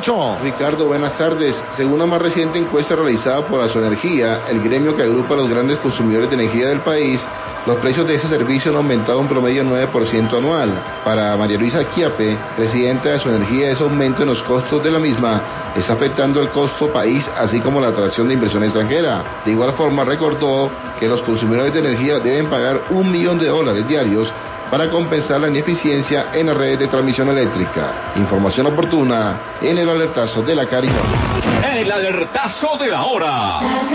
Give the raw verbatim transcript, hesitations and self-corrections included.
pasó? Ricardo, buenas tardes. Según una más reciente encuesta realizada por Asoenergía, el gremio que agrupa a los grandes consumidores de energía del país, los precios de ese servicio han aumentado un promedio nueve por ciento anual. Para María Luisa Quiape, presidenta de Asoenergía, ese aumento en los costos de la misma está afectando el costo país, así como la atracción de inversión extranjera. De igual forma, recordó que los consumidores de energía deben pagar un millón de dólares diarios para compensar la ineficiencia en las redes de transmisión eléctrica. Información oportuna en el alertazo de la Caridad. El alertazo de la hora.